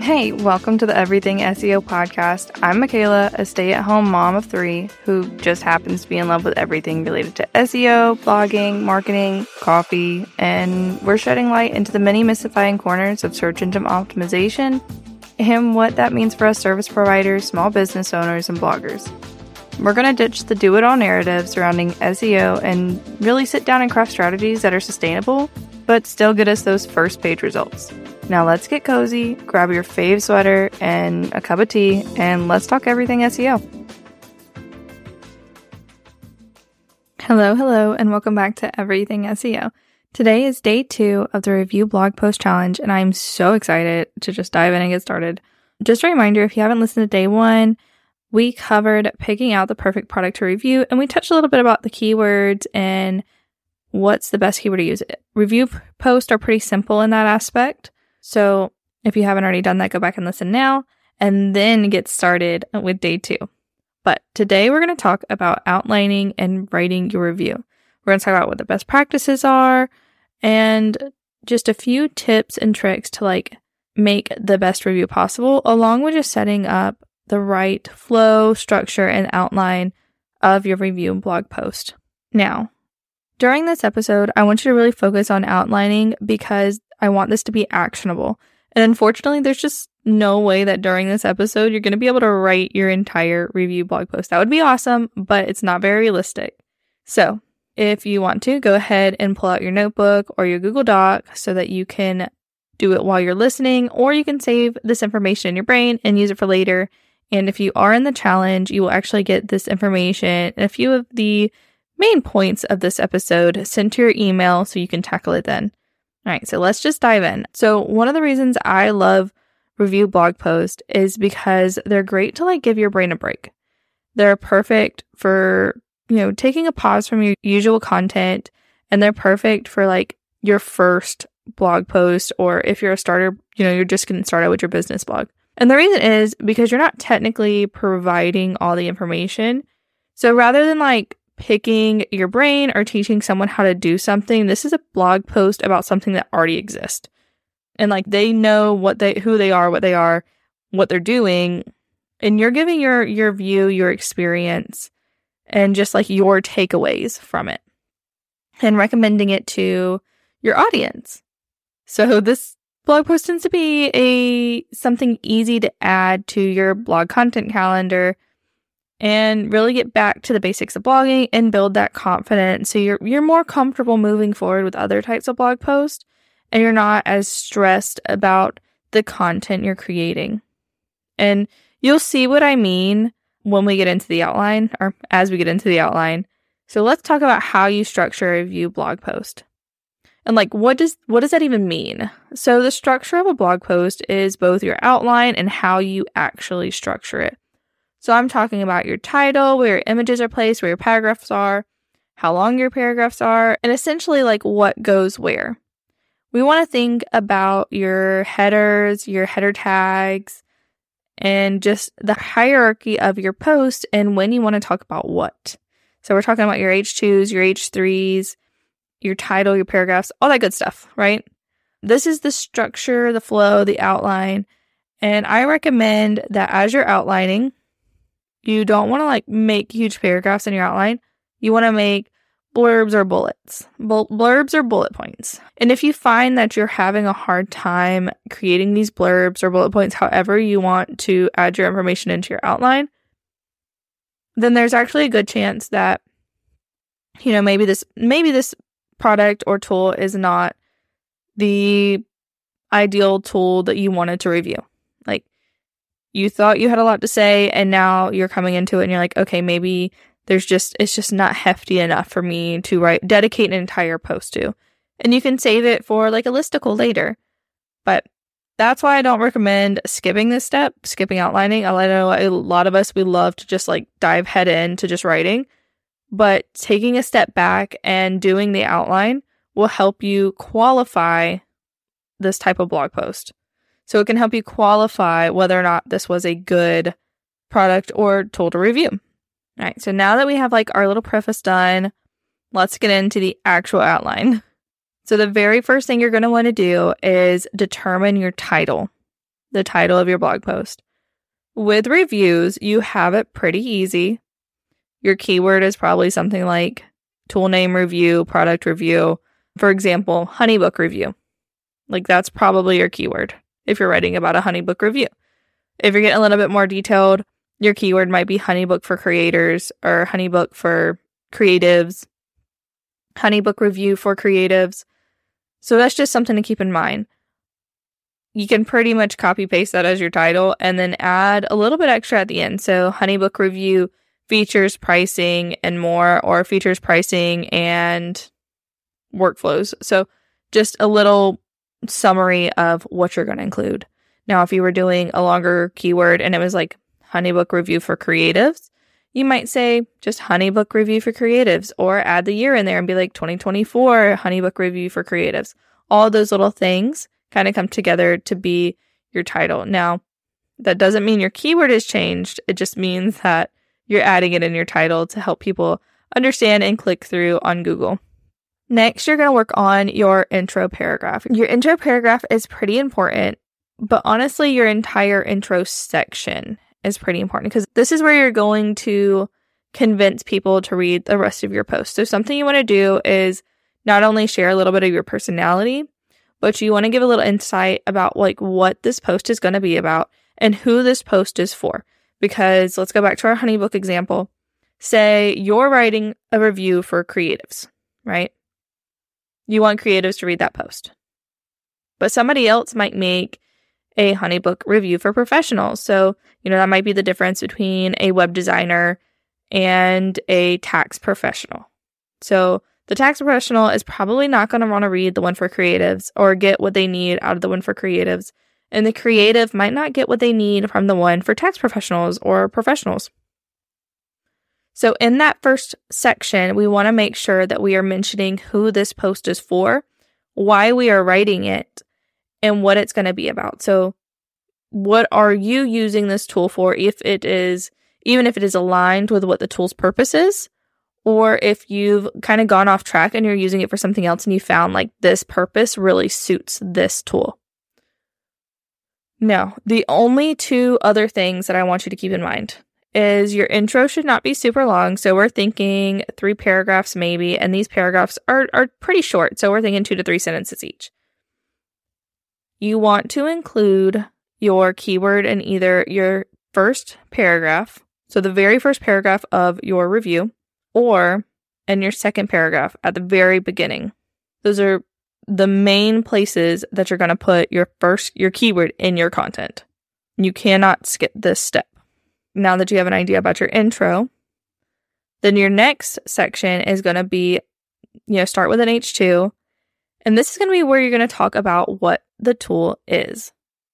Hey, welcome to the Everything SEO podcast. I'm Michaela, a stay-at-home mom of 3 who just happens to be in love with everything related to SEO, blogging, marketing, coffee, and we're shedding light into the many mystifying corners of search engine optimization and what that means for us service providers, small business owners, and bloggers. We're going to ditch the do-it-all narrative surrounding SEO and really sit down and craft strategies that are sustainable, but still get us those first page results. Now let's get cozy, grab your fave sweater and a cup of tea, and let's talk everything SEO. Hello, and welcome back to Everything SEO. Today is day 2 of the Review Blog Post Challenge, and I'm so excited to just dive in and get started. Just a reminder, if you haven't listened to day 1, we covered picking out the perfect product to review, and we touched a little bit about the keywords and what's the best keyword to use. Review posts are pretty simple in that aspect. So if you haven't already done that, go back and listen now, and then get started with day 2. But today we're going to talk about outlining and writing your review. We're going to talk about what the best practices are and just a few tips and tricks to make the best review possible, along with just setting up the right flow, structure, and outline of your review blog post. Now, during this episode, I want you to really focus on outlining because I want this to be actionable. And unfortunately, there's just no way that during this episode, you're going to be able to write your entire review blog post. That would be awesome, but it's not very realistic. So if you want to, go ahead and pull out your notebook or your Google Doc so that you can do it while you're listening, or you can save this information in your brain and use it for later. And if you are in the challenge, you will actually get this information and a few of the main points of this episode sent to your email so you can tackle it then. All right, so let's just dive in. So one of the reasons I love review blog posts is because they're great to give your brain a break. They're perfect for, taking a pause from your usual content, and they're perfect for your first blog post, or if you're a starter, you're just getting started with your business blog. And the reason is because you're not technically providing all the information. So rather than picking your brain or teaching someone how to do something, this is a blog post about something that already exists. And they know who they are, what they're doing, and you're giving your view, your experience, and just your takeaways from it, and recommending it to your audience. So this blog post tends to be something easy to add to your blog content calendar and really get back to the basics of blogging and build that confidence so you're more comfortable moving forward with other types of blog posts, and you're not as stressed about the content you're creating. And you'll see what I mean when we get into the outline, or as we get into the outline. So let's talk about how you structure a review blog post. And what does that even mean? So the structure of a blog post is both your outline and how you actually structure it. So I'm talking about your title, where your images are placed, where your paragraphs are, how long your paragraphs are, and essentially what goes where. We want to think about your headers, your header tags, and just the hierarchy of your post and when you want to talk about what. So we're talking about your H2s, your H3s, your title, your paragraphs, all that good stuff, right? This is the structure, the flow, the outline. And I recommend that as you're outlining, you don't want to make huge paragraphs in your outline. You want to make blurbs or bullets. Blurbs or bullet points. And if you find that you're having a hard time creating these blurbs or bullet points, however you want to add your information into your outline, then there's actually a good chance that, maybe this product or tool is not the ideal tool that you wanted to review. You thought you had a lot to say, and now you're coming into it and you're okay, maybe it's just not hefty enough for me to dedicate an entire post to. And you can save it for a listicle later. But that's why I don't recommend skipping this step, skipping outlining. I know a lot of us, we love to just dive head into just writing. But taking a step back and doing the outline will help you qualify this type of blog post. So it can help you qualify whether or not this was a good product or tool to review. All right, so now that we have our little preface done, let's get into the actual outline. So the very first thing you're going to want to do is determine your title. the title of your blog post. With reviews, you have it pretty easy. Your keyword is probably something like tool name review, product review. For example, HoneyBook review. Like that's probably your keyword if you're writing about a HoneyBook review. If you're getting a little bit more detailed, your keyword might be HoneyBook for creators or HoneyBook for creatives, HoneyBook review for creatives. So that's just something to keep in mind. You can pretty much copy paste that as your title and then add a little bit extra at the end. So HoneyBook review features, pricing, and more, or features, pricing, and workflows. So just a little summary of what you're going to include. Now, if you were doing a longer keyword and it was like HoneyBook review for creatives, you might say just HoneyBook review for creatives, or add the year in there and be like 2024 HoneyBook review for creatives. All those little things kind of come together to be your title. Now, that doesn't mean your keyword has changed. It just means that you're adding it in your title to help people understand and click through on Google. Next, you're going to work on your intro paragraph. Your intro paragraph is pretty important, but honestly, your entire intro section is pretty important because this is where you're going to convince people to read the rest of your post. So something you want to do is not only share a little bit of your personality, but you want to give a little insight about like what this post is going to be about and who this post is for. Because let's go back to our HoneyBook example. Say you're writing a review for creatives, right? You want creatives to read that post. But somebody else might make a HoneyBook review for professionals. So, that might be the difference between a web designer and a tax professional. So the tax professional is probably not going to want to read the one for creatives or get what they need out of the one for creatives. And the creative might not get what they need from the one for tax professionals or professionals. So in that first section, we want to make sure that we are mentioning who this post is for, why we are writing it, and what it's going to be about. So what are you using this tool for, even if it is aligned with what the tool's purpose is, or if you've kind of gone off track and you're using it for something else and you found like this purpose really suits this tool. Now, the only two other things that I want you to keep in mind is your intro should not be super long. So we're thinking 3 paragraphs maybe, and these paragraphs are pretty short. So we're thinking 2 to 3 sentences each. You want to include your keyword in either your first paragraph, so the very first paragraph of your review, or in your second paragraph at the very beginning. Those are the main places that you're going to put your keyword in your content. You cannot skip this step. Now that you have an idea about your intro, then your next section is going to be, start with an H2. And this is going to be where you're going to talk about what the tool is.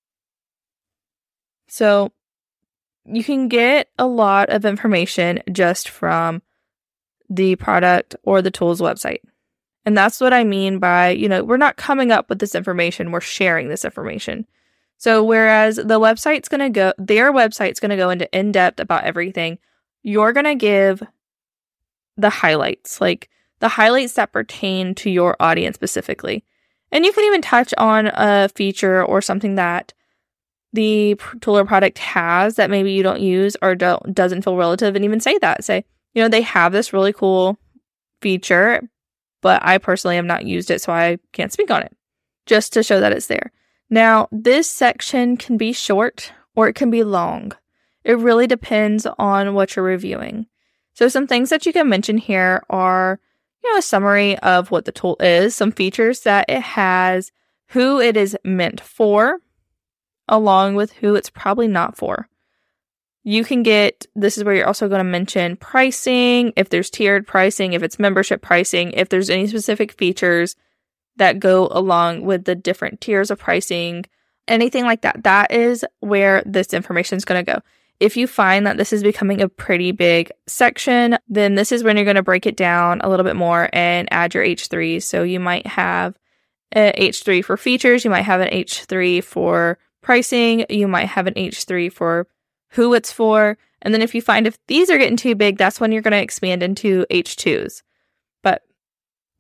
So you can get a lot of information just from the product or the tool's website. And that's what I mean by, we're not coming up with this information, we're sharing this information. So whereas their website's going to go into in-depth about everything, you're going to give the highlights, like the highlights that pertain to your audience specifically. And you can even touch on a feature or something that the tool or product has that maybe you don't use or doesn't feel relative, and even say that. Say, they have this really cool feature, but I personally have not used it, so I can't speak on it, just to show that it's there. Now, this section can be short or it can be long. It really depends on what you're reviewing. So some things that you can mention here are, a summary of what the tool is, some features that it has, who it is meant for, along with who it's probably not for. This is where you're also going to mention pricing, if there's tiered pricing, if it's membership pricing, if there's any specific features that go along with the different tiers of pricing, anything like that. That is where this information is going to go. If you find that this is becoming a pretty big section, then this is when you're going to break it down a little bit more and add your H3. So you might have an H3 for features, you might have an H3 for pricing, you might have an H3 for who it's for. And then if you find if these are getting too big, that's when you're going to expand into H2s. But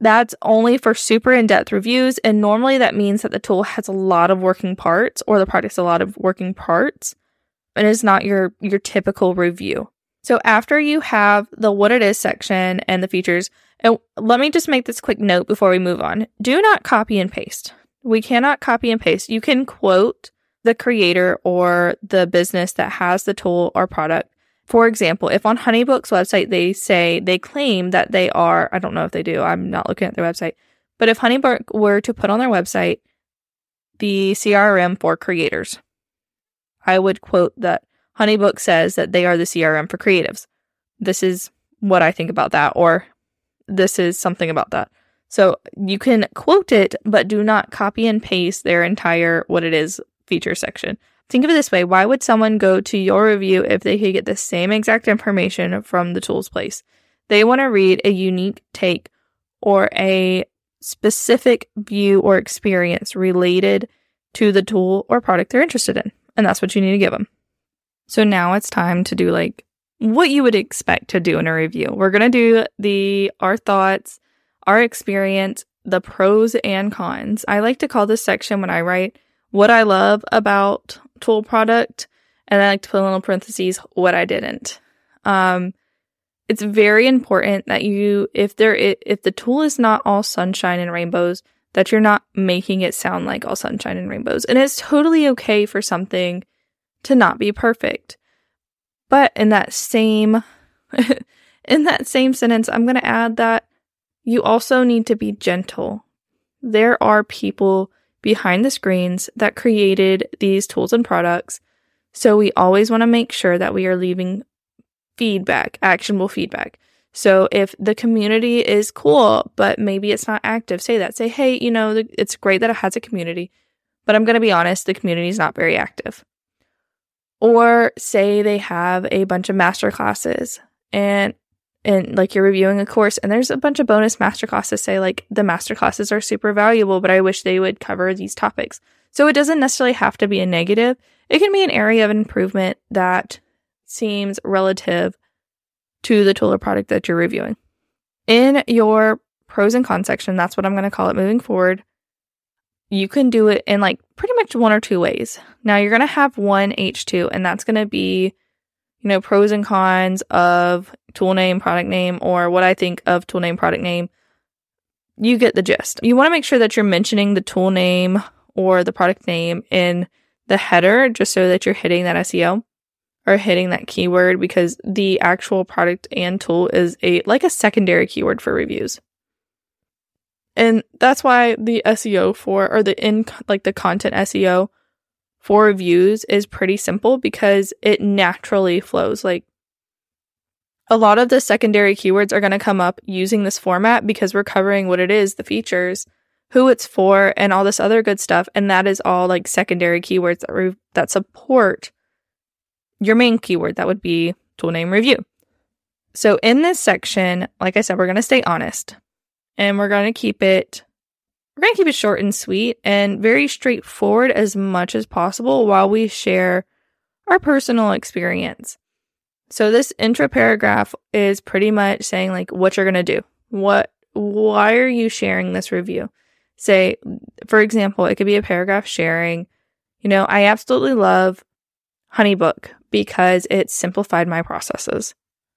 That's only for super in-depth reviews, and normally that means that the tool has a lot of working parts, or the product's a lot of working parts, and it's not your typical review. So after you have the what it is section and the features, and let me just make this quick note before we move on. Do not copy and paste. We cannot copy and paste. You can quote the creator or the business that has the tool or product. For example, if on HoneyBook's website they claim that they are, I don't know if they do, I'm not looking at their website, but if HoneyBook were to put on their website the CRM for creators, I would quote that HoneyBook says that they are the CRM for creatives. This is what I think about that, or this is something about that. So you can quote it, but do not copy and paste their entire what it is feature section. Think of it this way. Why would someone go to your review if they could get the same exact information from the tool's place? They want to read a unique take or a specific view or experience related to the tool or product they're interested in. And that's what you need to give them. So now it's time to do like what you would expect to do in a review. We're going to do our thoughts, our experience, the pros and cons. I like to call this section when I write what I love about tool product, and I like to put in little parentheses what I didn't. It's very important that if the tool is not all sunshine and rainbows, that you're not making it sound like all sunshine and rainbows. And it's totally okay for something to not be perfect. But in that same sentence, I'm going to add that you also need to be gentle. There are people behind the screens that created these tools and products. So we always want to make sure that we are leaving feedback, actionable feedback. So if the community is cool, but maybe it's not active, say that. Say, hey, it's great that it has a community, but I'm going to be honest, the community is not very active. Or say they have a bunch of masterclasses and like you're reviewing a course and there's a bunch of bonus masterclasses, say like the masterclasses are super valuable, but I wish they would cover these topics. So it doesn't necessarily have to be a negative. It can be an area of improvement that seems relative to the tool or product that you're reviewing. In your pros and cons section, that's what I'm going to call it moving forward. You can do it in like pretty much one or two ways. Now you're going to have one H2, and that's going to be pros and cons of tool name, product name, or what I think of tool name, product name. You get the gist. You want to make sure that you're mentioning the tool name or the product name in the header, just so that you're hitting that SEO or hitting that keyword, because the actual product and tool is a secondary keyword for reviews. And that's why the SEO the content SEO for reviews is pretty simple, because it naturally flows. Like a lot of the secondary keywords are going to come up using this format because we're covering what it is, the features, who it's for, and all this other good stuff. And that is all like secondary keywords that support your main keyword. That would be tool name review. So in this section, like I said, we're going to stay honest, and we're going to keep it short and sweet and very straightforward as much as possible while we share our personal experience. So this intro paragraph is pretty much saying like what you're going to do. Why are you sharing this review? Say, for example, it could be a paragraph sharing, I absolutely love HoneyBook because it simplified my processes.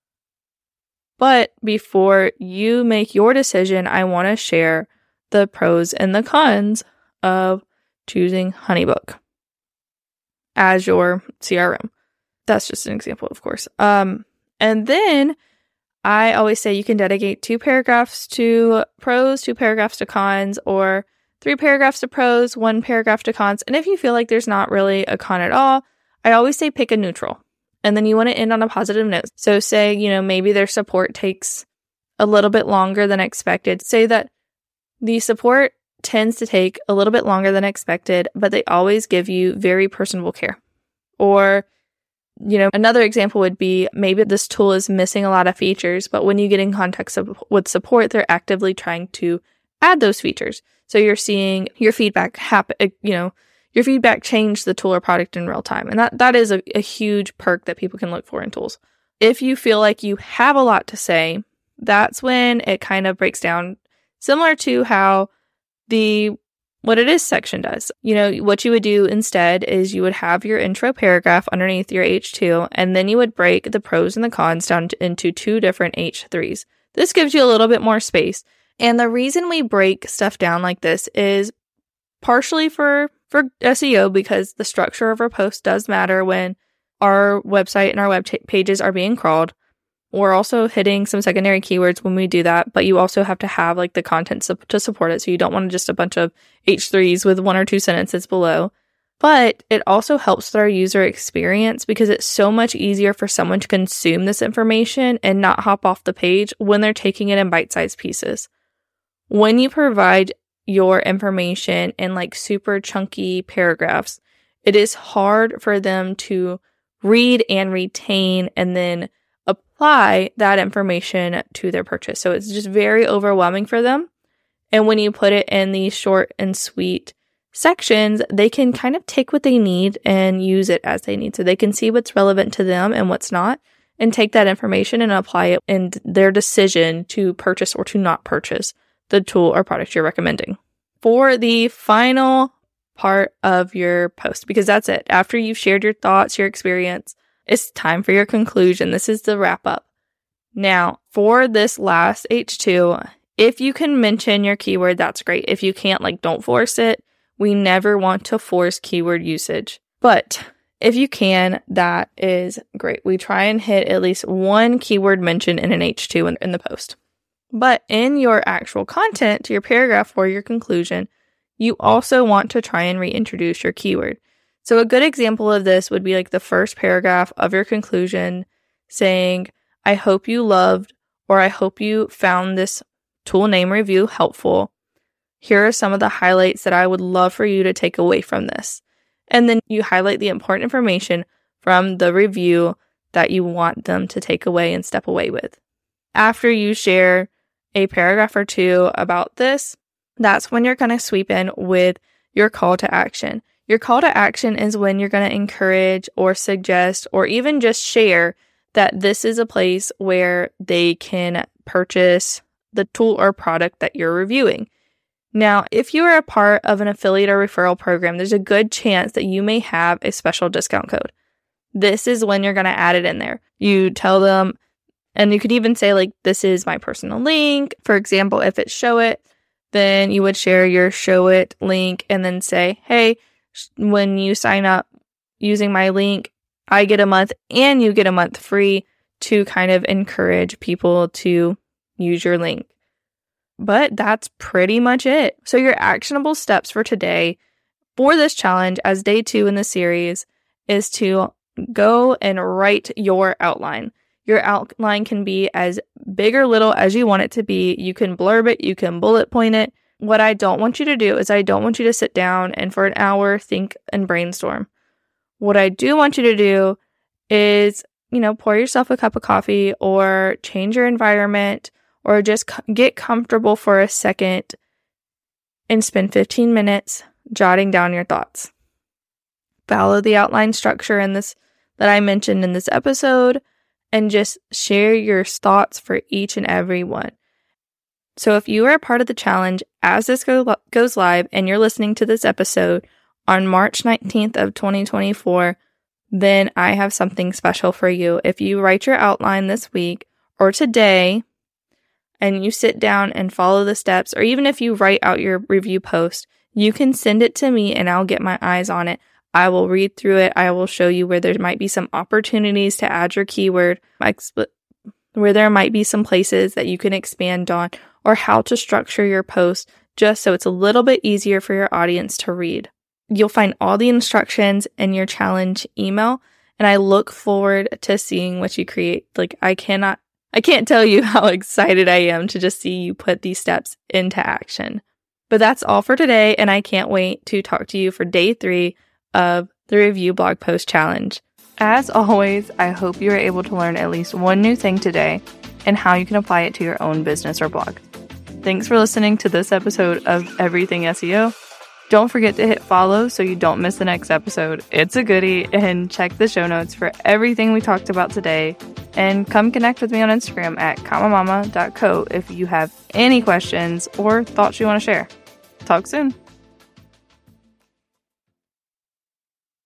But before you make your decision, I want to share the pros and the cons of choosing HoneyBook as your CRM. That's just an example, of course. And then I always say you can dedicate 2 paragraphs to pros, 2 paragraphs to cons, or 3 paragraphs to pros, 1 paragraph to cons. And if you feel like there's not really a con at all, I always say pick a neutral. And then you want to end on a positive note. So say, maybe their support takes a little bit longer than expected. Say that the support tends to take a little bit longer than expected, but they always give you very personable care. Or, another example would be maybe this tool is missing a lot of features, but when you get in contact with support, they're actively trying to add those features. So you're seeing your feedback happen, your feedback change the tool or product in real time. And that is a huge perk that people can look for in tools. If you feel like you have a lot to say, that's when it kind of breaks down. similar to how the What It Is section does. What you would do instead is you would have your intro paragraph underneath your H2, and then you would break the pros and the cons down into 2 different H3s. This gives you a little bit more space. And the reason we break stuff down like this is partially for SEO, because the structure of our post does matter when our website and our web pages are being crawled. We're also hitting some secondary keywords when we do that, but you also have to have the content to support it. So you don't want just a bunch of H3s with 1 or 2 sentences below. But it also helps with our user experience because it's so much easier for someone to consume this information and not hop off the page when they're taking it in bite-sized pieces. When you provide your information in super chunky paragraphs, it is hard for them to read and retain and then apply that information to their purchase. So it's just very overwhelming for them. And when you put it in these short and sweet sections, they can kind of take what they need and use it as they need. So they can see what's relevant to them and what's not, and take that information and apply it in their decision to purchase or to not purchase the tool or product you're recommending. For the final part of your post, because that's it. After you've shared your thoughts, your experience, it's time for your conclusion. This is the wrap up. Now, for this last H2, if you can mention your keyword, that's great. If you can't, don't force it. We never want to force keyword usage. But if you can, that is great. We try and hit at least 1 keyword mention in an H2 in the post. But in your actual content, your paragraph or your conclusion, you also want to try and reintroduce your keyword. So a good example of this would be the first paragraph of your conclusion saying, I hope you loved, or I hope you found this tool name review helpful. Here are some of the highlights that I would love for you to take away from this. And then you highlight the important information from the review that you want them to take away and step away with. After you share a paragraph or 2 about this, that's when you're going to sweep in with your call to action. Your call to action is when you're going to encourage or suggest or even just share that this is a place where they can purchase the tool or product that you're reviewing. Now, if you are a part of an affiliate or referral program, there's a good chance that you may have a special discount code. This is when you're going to add it in there. You tell them, and you could even say this is my personal link. For example, if it's Showit, then you would share your Showit link and then say, hey, when you sign up using my link, I get a month and you get a month free, to kind of encourage people to use your link. But that's pretty much it. So your actionable steps for today for this challenge as day 2 in the series is to go and write your outline. Your outline can be as big or little as you want it to be. You can blurb it, you can bullet point it. What I don't want you to do is I don't want you to sit down and for an hour think and brainstorm. What I do want you to do is, pour yourself a cup of coffee or change your environment or just get comfortable for a second and spend 15 minutes jotting down your thoughts. Follow the outline structure in this that I mentioned in this episode and just share your thoughts for each and every one. So if you are a part of the challenge as this goes live and you're listening to this episode on March 19th of 2024, then I have something special for you. If you write your outline this week or today and you sit down and follow the steps, or even if you write out your review post, you can send it to me and I'll get my eyes on it. I will read through it. I will show you where there might be some opportunities to add your keyword, where there might be some places that you can expand on, or how to structure your post just so it's a little bit easier for your audience to read. You'll find all the instructions in your challenge email, and I look forward to seeing what you create. I can't tell you how excited I am to just see you put these steps into action. But that's all for today, and I can't wait to talk to you for day 3 of the Review Blog Post Challenge. As always, I hope you are able to learn at least one new thing today and how you can apply it to your own business or blog. Thanks for listening to this episode of Everything SEO. Don't forget to hit follow so you don't miss the next episode. It's a goodie, and check the show notes for everything we talked about today And come connect with me on Instagram at comamama.co if you have any questions or thoughts you want to share. Talk soon.